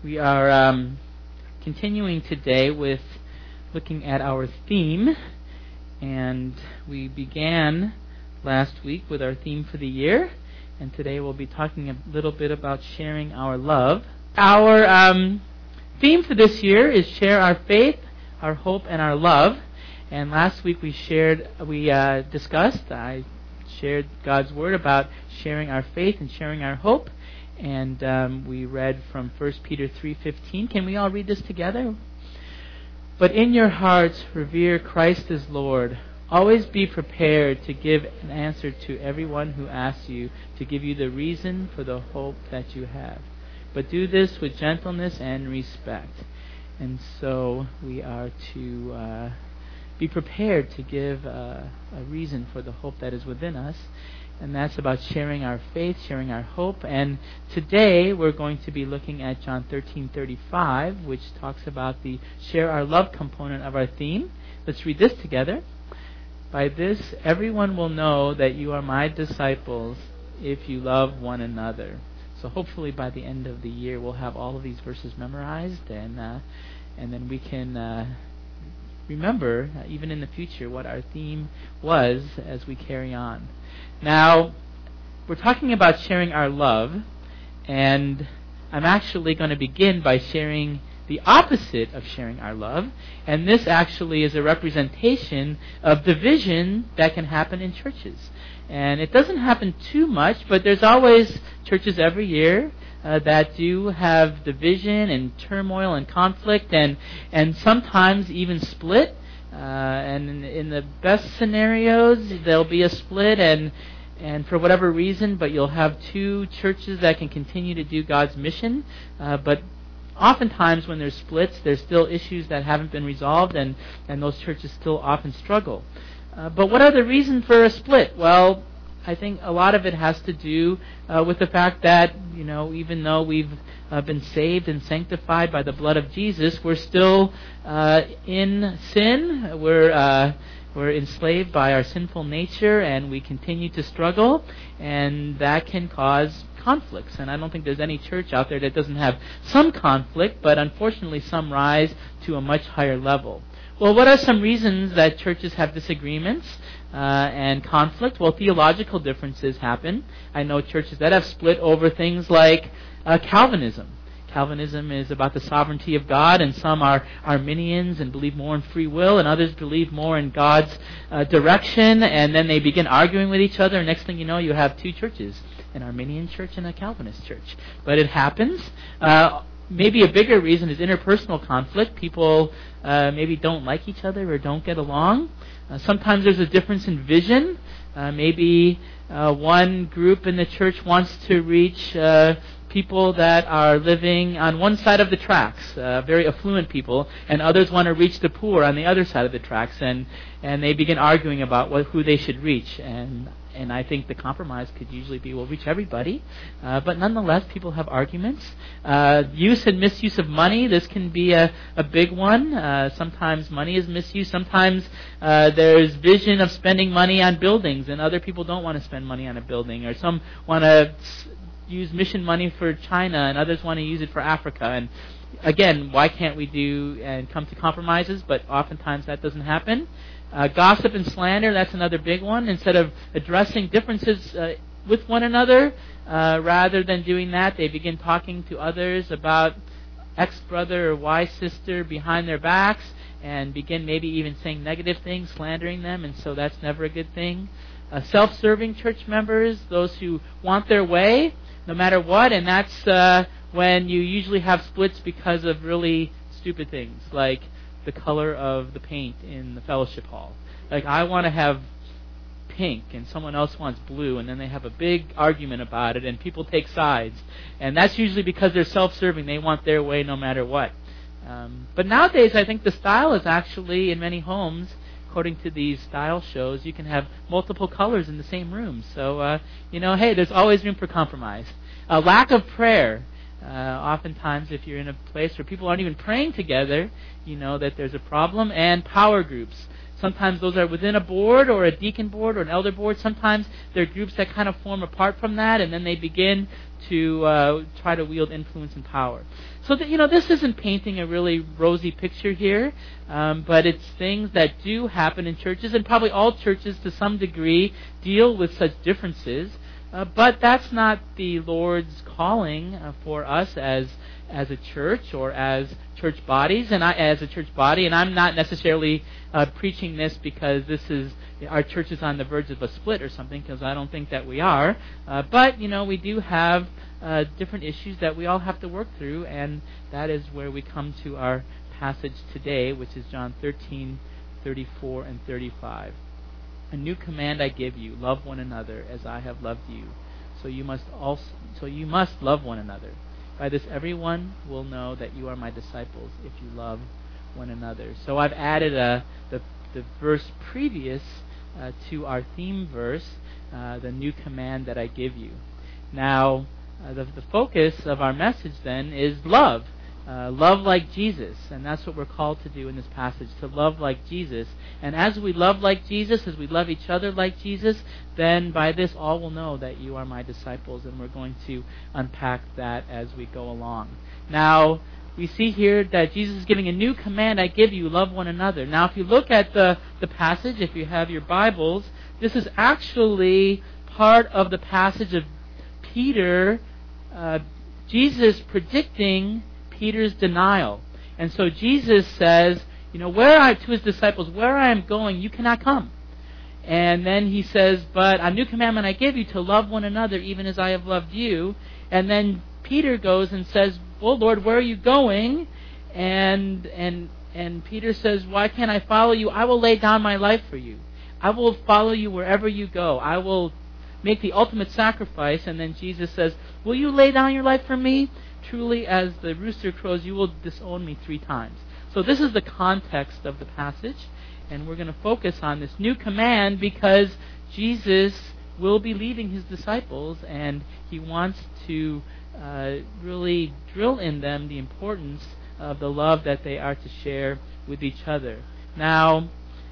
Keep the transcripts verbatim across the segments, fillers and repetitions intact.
We are um, continuing today with looking at our theme, and we began last week with our theme for the year, and today we'll be talking a little bit about sharing our love. Our um, theme for this year is share our faith, our hope, and our love. And last week we shared, we uh, discussed, I shared God's Word about sharing our faith and sharing our hope. And um, we read from First Peter three fifteen. Can we all read this together? But in your hearts revere Christ as Lord. Always be prepared to give an answer to everyone who asks you to give you the reason for the hope that you have. But do this with gentleness and respect. And so we are to uh, be prepared to give uh, a reason for the hope that is within us. And that's about sharing our faith, sharing our hope. And today we're going to be looking at John thirteen thirty-five, which talks about the share our love component of our theme. Let's read this together. By this, everyone will know that you are my disciples if you love one another. So hopefully by the end of the year we'll have all of these verses memorized, and uh, and then we can uh, remember, uh, even in the future, what our theme was as we carry on. Now, we're talking about sharing our love, and I'm actually going to begin by sharing the opposite of sharing our love, and this actually is a representation of division that can happen in churches. And it doesn't happen too much, but there's always churches every year uh, that do have division and turmoil and conflict, and, and sometimes even split. Uh, and in, in the best scenarios, there'll be a split, and and for whatever reason, but you'll have two churches that can continue to do God's mission. Uh, but oftentimes when there's splits, there's still issues that haven't been resolved, and, and those churches still often struggle. Uh, but what are the reasons for a split? Well, I think a lot of it has to do uh, with the fact that, you know, even though we've uh, been saved and sanctified by the blood of Jesus, we're still uh, in sin. We're uh, we're enslaved by our sinful nature, and we continue to struggle, and that can cause conflicts. And I don't think there's any church out there that doesn't have some conflict, but unfortunately some rise to a much higher level. Well, what are some reasons that churches have disagreements uh, and conflict? Well, theological differences happen. I know churches that have split over things like uh, Calvinism. Calvinism is about the sovereignty of God, and some are Arminians and believe more in free will, and others believe more in God's uh, direction, and then they begin arguing with each other, and next thing you know, you have two churches, an Arminian church and a Calvinist church. But it happens. Uh, maybe a bigger reason is interpersonal conflict. People uh, maybe don't like each other or don't get along. Uh, sometimes there's a difference in vision. Uh, maybe uh, one group in the church wants to reach uh, people that are living on one side of the tracks, uh, very affluent people, and others want to reach the poor on the other side of the tracks, and, and they begin arguing about what, who they should reach. And and I think the compromise could usually be, we'll reach everybody. Uh, but nonetheless, people have arguments. Uh, use and misuse of money, this can be a, a big one. Uh, sometimes money is misused. Sometimes uh, there's vision of spending money on buildings, and other people don't want to spend money on a building. Or some want to use mission money for China, and others want to use it for Africa. And again, why can't we do and come to compromises? But oftentimes that doesn't happen. Uh, gossip and slander, that's another big one. Instead of addressing differences uh, with one another, uh, rather than doing that, they begin talking to others about ex-brother or Y-sister behind their backs, and begin maybe even saying negative things, slandering them, and so that's never a good thing. Uh, self-serving church members, those who want their way, no matter what, and that's uh, when you usually have splits because of really stupid things, like the color of the paint in the fellowship hall. Like, I want to have pink, and someone else wants blue, and then they have a big argument about it, and people take sides. And that's usually because they're self-serving. They want their way no matter what. Um, but nowadays, I think the style is actually, in many homes, according to these style shows, you can have multiple colors in the same room. So, uh, you know, hey, there's always room for compromise. A lack of prayer. Uh, oftentimes, if you're in a place where people aren't even praying together, you know that there's a problem. And power groups. sometimes those are within a board or a deacon board or an elder board. Sometimes they're groups that kind of form apart from that, and then they begin to uh, try to wield influence and power. So that, you know, this isn't painting a really rosy picture here, um, but it's things that do happen in churches, and probably all churches to some degree deal with such differences. Uh, but that's not the Lord's calling uh, for us as as a church or as church bodies, and I as a church body. And I'm not necessarily uh, preaching this because this is our church is on the verge of a split or something, because I don't think that we are. Uh, but you know, we do have uh, different issues that we all have to work through, and that is where we come to our passage today, which is John thirteen, thirty-four and thirty-five. A new command I give you: love one another as I have loved you. So you must also, so you must love one another. By this, everyone will know that you are my disciples if you love one another. So I've added a, the the verse previous uh, to our theme verse, uh, the new command that I give you. Now, uh, the, the focus of our message then is love. Uh, love like Jesus, and that's what we're called to do in this passage, to love like Jesus. And as we love like Jesus, as we love each other like Jesus, then by this all will know that you are my disciples, and we're going to unpack that as we go along. Now, we see here that Jesus is giving a new command: I give you, love one another. Now, if you look at the, the passage, if you have your Bibles, this is actually part of the passage of Peter, uh, Jesus predicting Peter's denial. And so Jesus says, you know, where I, to his disciples, where I am going, you cannot come. And then he says, but a new commandment I give you, to love one another even as I have loved you. And then Peter goes and says, well, Lord, where are you going? And and and Peter says, why can't I follow you? I will lay down my life for you. I will follow you wherever you go. I will make the ultimate sacrifice. And then Jesus says, will you lay down your life for me? Truly, as the rooster crows, you will disown me three times. So this is the context of the passage, and we're going to focus on this new command because Jesus will be leaving his disciples, and he wants to uh, really drill in them the importance of the love that they are to share with each other. Now,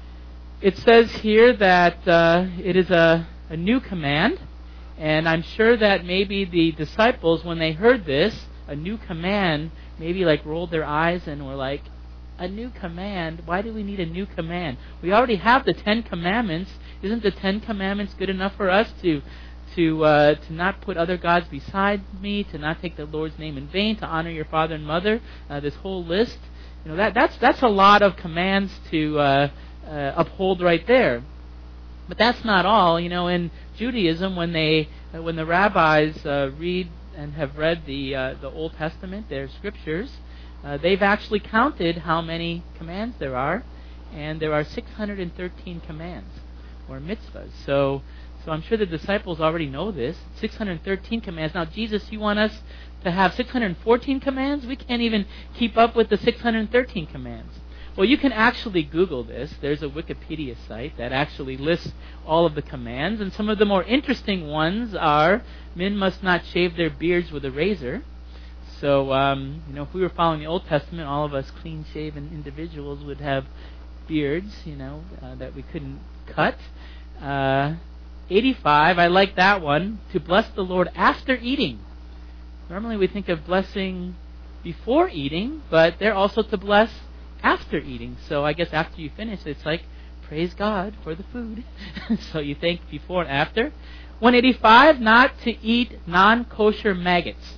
it says here that uh, it is a, a new command, and I'm sure that maybe the disciples, when they heard this, a new command, maybe like rolled their eyes and were like, a new command? Why do we need a new command? We already have the Ten Commandments. Isn't the Ten Commandments good enough for us to to uh, to not put other gods beside me, to not take the Lord's name in vain, to honor your father and mother? Uh, this whole list, you know, that that's that's a lot of commands to uh, uh, uphold right there. But that's not all. You know, in Judaism, when they uh, when the rabbis uh, read and have read the uh, the Old Testament, their scriptures, uh, they've actually counted how many commands there are, and there are six hundred thirteen commands, or mitzvahs. So, so I'm sure the disciples already know this. six hundred thirteen commands. Now, Jesus, you want us to have six hundred fourteen commands? We can't even keep up with the six hundred thirteen commands. Well, you can actually Google this. There's a Wikipedia site that actually lists all of the commands, and some of the more interesting ones are: men must not shave their beards with a razor. So, um, you know, if we were following the Old Testament, all of us clean-shaven individuals would have beards, you know, uh, that we couldn't cut. Uh, eighty-five, I like that one: to bless the Lord after eating. Normally we think of blessing before eating, but they're also to bless after eating. So I guess after you finish, it's like, praise God for the food. So you thank before and after. one eighty-five, not to eat non-kosher maggots.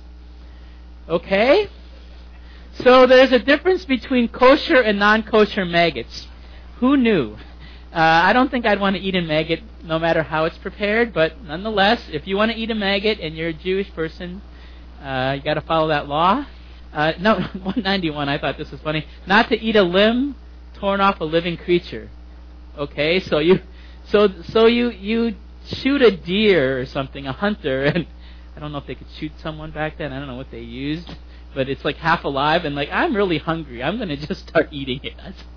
Okay? So there's a difference between kosher and non-kosher maggots. Who knew? Uh, I don't think I'd want to eat a maggot no matter how it's prepared, but nonetheless, if you want to eat a maggot and you're a Jewish person, uh, you got to follow that law. Uh, no, one ninety-one, I thought this was funny. Not to eat a limb torn off a living creature. Okay, so you so so you you shoot a deer or something, a hunter, and I don't know if they could shoot someone back then. I don't know what they used, but it's like half alive, and like, I'm really hungry. I'm going to just start eating it.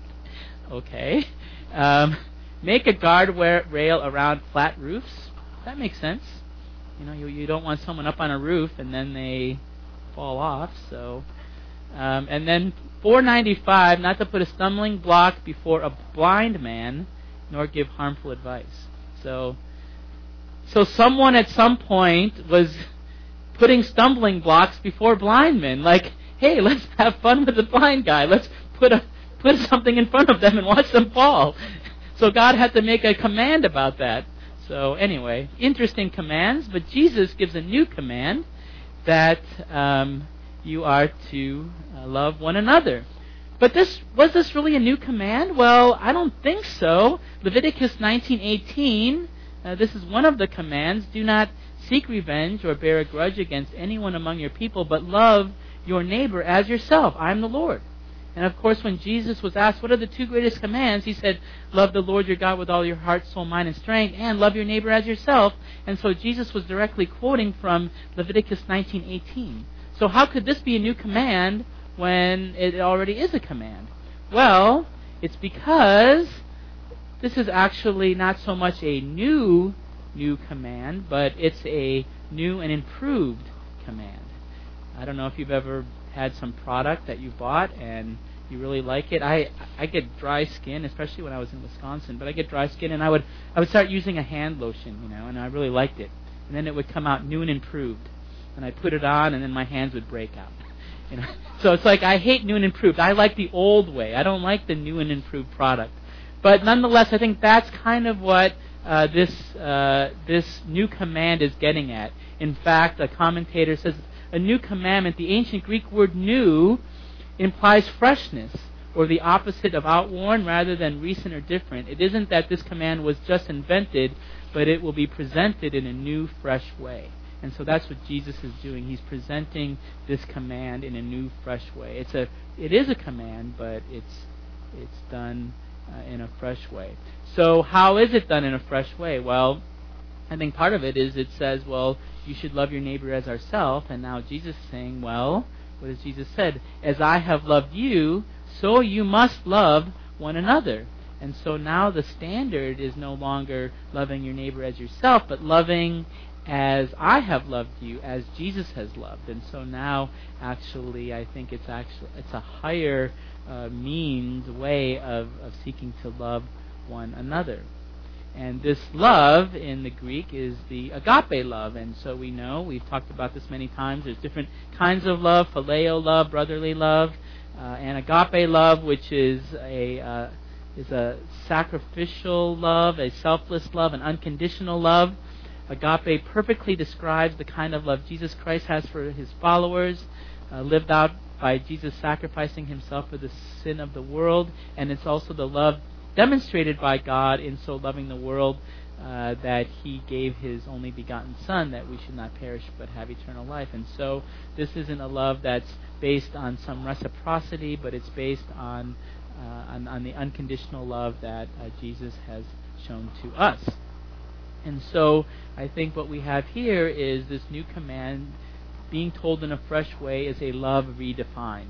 Okay. Um, make a guardrail around flat roofs. That makes sense. You know, you you don't want someone up on a roof and then they fall off. So, Um, and then four ninety-five, not to put a stumbling block before a blind man, nor give harmful advice. So, so someone at some point was putting stumbling blocks before blind men. Like, hey, let's have fun with the blind guy. Let's put a put something in front of them and watch them fall. So God had to make a command about that. So anyway, interesting commands, but Jesus gives a new command that um, you are to uh, love one another. But this was this really a new command? Well, I don't think so. Leviticus nineteen eighteen, uh, this is one of the commands. Do not seek revenge or bear a grudge against anyone among your people, but love your neighbor as yourself. I am the Lord. And of course, when Jesus was asked, what are the two greatest commands? He said, love the Lord your God with all your heart, soul, mind, and strength, and love your neighbor as yourself. And so Jesus was directly quoting from Leviticus nineteen eighteen. So how could this be a new command when it already is a command? Well, it's because this is actually not so much a new, new command, but it's a new and improved command. I don't know if you've ever had some product that you bought and you really like it. I I get dry skin, especially when I was in Wisconsin. But I get dry skin, and I would I would start using a hand lotion, you know, and I really liked it. And then it would come out new and improved, and I put it on, and then my hands would break out. You know, so it's like I hate new and improved. I like the old way. I don't like the new and improved product. But nonetheless, I think that's kind of what uh, this uh, this new command is getting at. In fact, a commentator says, a new commandment, the ancient Greek word new, implies freshness, or the opposite of outworn rather than recent or different. It isn't that this command was just invented, but it will be presented in a new, fresh way. And so that's what Jesus is doing. He's presenting this command in a new, fresh way. It's a, it is a command, but it's, it's done uh, in a fresh way. So how is it done in a fresh way? Well, I think part of it is it says, well, you should love your neighbor as ourselves. And now Jesus is saying, well, what has Jesus said? As I have loved you, so you must love one another. And so now the standard is no longer loving your neighbor as yourself, but loving as I have loved you, as Jesus has loved. And so now, actually, I think it's actually it's a higher uh, means, way of, of seeking to love one another. And this love in the Greek is the agape love. And so we know, we've talked about this many times, there's different kinds of love, phileo love, brotherly love, uh, and agape love, which is a uh, is a sacrificial love, a selfless love, an unconditional love. Agape perfectly describes the kind of love Jesus Christ has for his followers, uh, lived out by Jesus sacrificing himself for the sin of the world. And it's also the love demonstrated by God in so loving the world uh, that he gave his only begotten Son, that we should not perish but have eternal life. And so this isn't a love that's based on some reciprocity, but it's based on uh, on, on the unconditional love that uh, Jesus has shown to us. And so I think what we have here is this new command being told in a fresh way is a love redefined.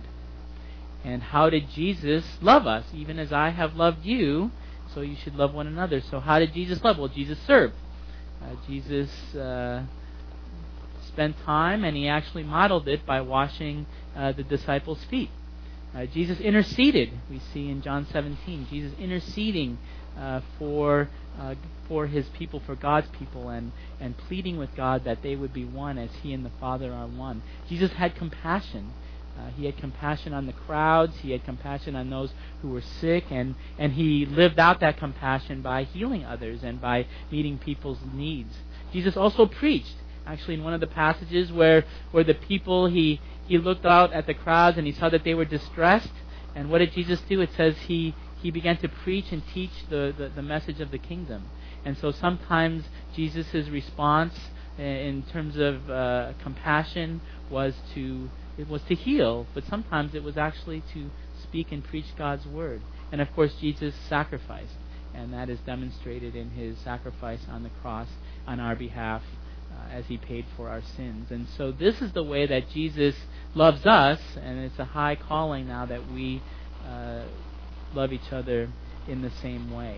And how did Jesus love us? Even as I have loved you, so you should love one another. So how did Jesus love? Well, Jesus served. Uh, Jesus uh, spent time, and he actually modeled it by washing uh, the disciples' feet. Uh, Jesus interceded. We see in John seventeen, Jesus interceding uh, for uh, for his people, for God's people, and, and pleading with God that they would be one as he and the Father are one. Jesus had compassion. Uh, he had compassion on the crowds. He had compassion on those who were sick, and, and he lived out that compassion by healing others and by meeting people's needs. Jesus also preached. Actually, in one of the passages where, where the people, he, he looked out at the crowds and he saw that they were distressed. And what did Jesus do? It says he, he began to preach and teach the, the, the message of the kingdom. And so sometimes Jesus' response in terms of uh, compassion was to It was to heal, but sometimes it was actually to speak and preach God's word. And of course, Jesus sacrificed, and that is demonstrated in his sacrifice on the cross on our behalf uh, as he paid for our sins. And so this is the way that Jesus loves us, and it's a high calling now that we uh, love each other in the same way.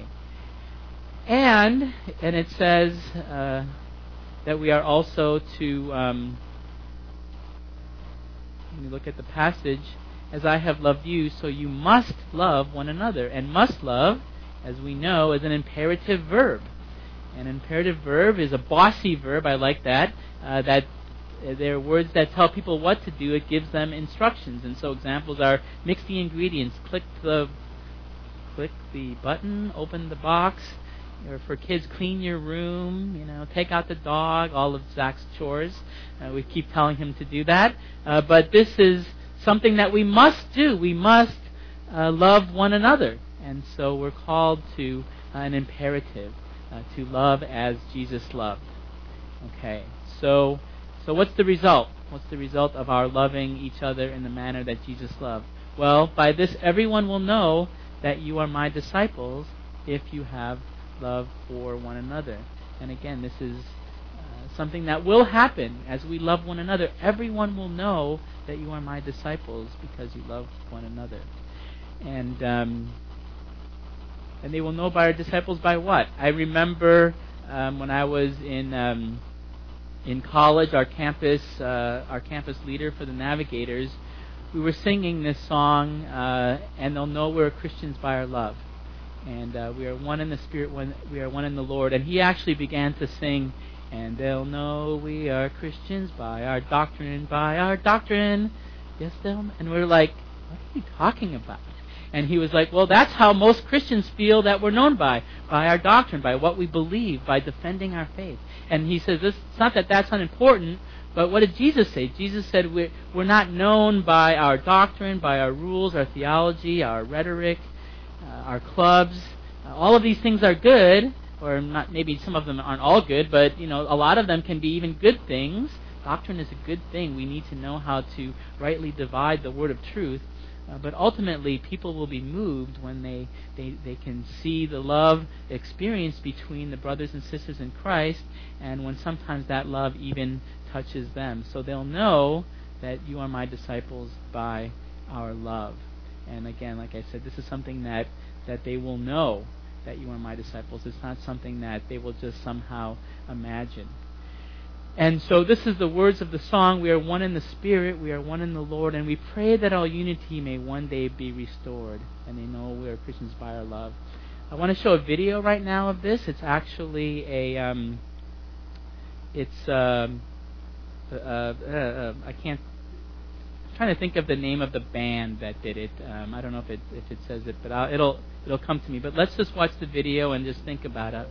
And, and it says uh, that we are also to... Um, When you look at the passage, as I have loved you, so you must love one another. And must love, as we know, is an imperative verb. An imperative verb is a bossy verb. I like that. Uh, that uh, they're words that tell people what to do. It gives them instructions. And so examples are mix the ingredients, click the click the button, open the box. Or for kids, clean your room, you know, take out the dog, all of Zach's chores. Uh, we keep telling him to do that. Uh, but this is something that we must do. We must uh, love one another. And so we're called to uh, an imperative, uh, to love as Jesus loved. Okay, so so what's the result? What's the result of our loving each other in the manner that Jesus loved? Well, by this everyone will know that you are my disciples if you have love for one another. And again, this is uh, something that will happen as we love one another. Everyone will know that you are my disciples because you love one another. And um, and they will know by our disciples by what? I remember um, when I was in um, in college, our campus uh, our campus leader for the Navigators, we were singing this song, uh, and they'll know we're Christians by our love. And uh, we are one in the Spirit, one, we are one in the Lord. And he actually began to sing, and they'll know we are Christians by our doctrine, by our doctrine. Yes, they'll. And we were like, what are you talking about? And he was like, well, that's how most Christians feel that we're known by, by our doctrine, by what we believe, by defending our faith. And he says, this, it's not that that's unimportant, but what did Jesus say? Jesus said we're, we're not known by our doctrine, by our rules, our theology, our rhetoric, Uh, our clubs. Uh, all of these things are good, or not. Maybe some of them aren't all good, but you know, a lot of them can be even good things. Doctrine is a good thing. We need to know how to rightly divide the word of truth. Uh, but ultimately, people will be moved when they, they, they can see the love experienced between the brothers and sisters in Christ, and when sometimes that love even touches them. So they'll know that you are my disciples by our love. And again, like I said, this is something that, that they will know that you are my disciples. It's not something that they will just somehow imagine. And so this is the words of the song. We are one in the Spirit, we are one in the Lord, and we pray that our unity may one day be restored, and they know we are Christians by our love. I want to show a video right now of this. It's actually a, um, it's, um, uh, uh, uh, I can't, trying to think of the name of the band that did it. Um, I don't know if it if it says it, but I'll, it'll it'll come to me. But let's just watch the video and just think about it.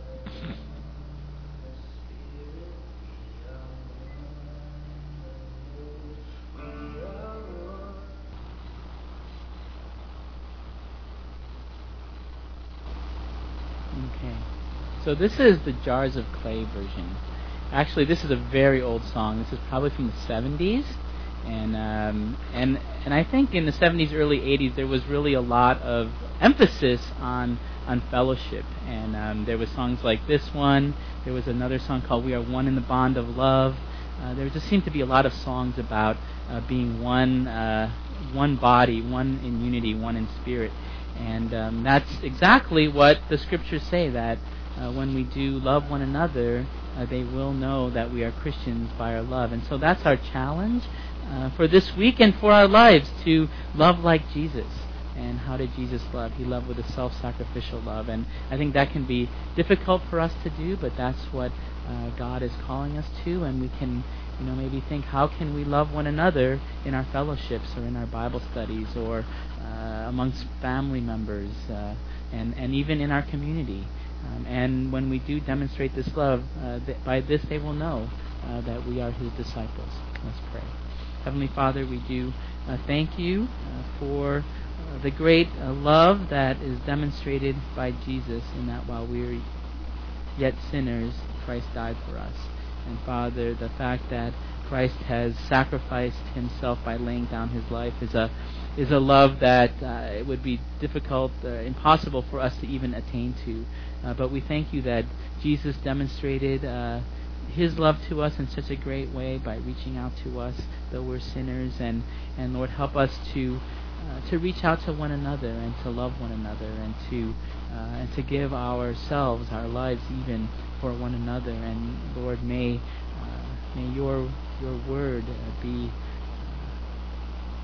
Okay. So this is the Jars of Clay version. Actually, this is a very old song. This is probably from the seventies. And um, and and I think in the seventies, early eighties, there was really a lot of emphasis on on fellowship. And um, there was songs like this one. There was another song called "We Are One in the Bond of Love." Uh, there just seemed to be a lot of songs about uh, being one, uh, one body, one in unity, one in spirit. And um, that's exactly what the scriptures say. That uh, when we do love one another, uh, they will know that we are Christians by our love. And so that's our challenge. Uh, for this week and for our lives, to love like Jesus. And how did Jesus love? He loved with a self-sacrificial love. And I think that can be difficult for us to do, but that's what uh, God is calling us to. And we can, you know, maybe think, how can we love one another in our fellowships or in our Bible studies or uh, amongst family members uh, and, and even in our community. Um, and when we do demonstrate this love, uh, th- by this they will know uh, that we are His disciples. Let's pray. Heavenly Father, we do uh, thank you uh, for uh, the great uh, love that is demonstrated by Jesus, in that while we are yet sinners, Christ died for us. And Father, the fact that Christ has sacrificed Himself by laying down His life is a is a love that uh, it would be difficult, uh, impossible for us to even attain to. Uh, but we thank you that Jesus demonstrated uh, His love to us in such a great way by reaching out to us, though we're sinners. And, and Lord, help us to uh, to reach out to one another and to love one another and to uh, and to give ourselves, our lives, even for one another. And Lord, may uh, may your your word uh, be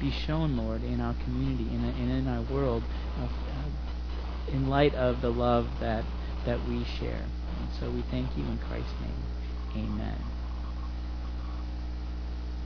be shown, Lord, in our community and in, in our world, uh, uh, in light of the love that that we share. And so we thank you in Christ's name. Amen.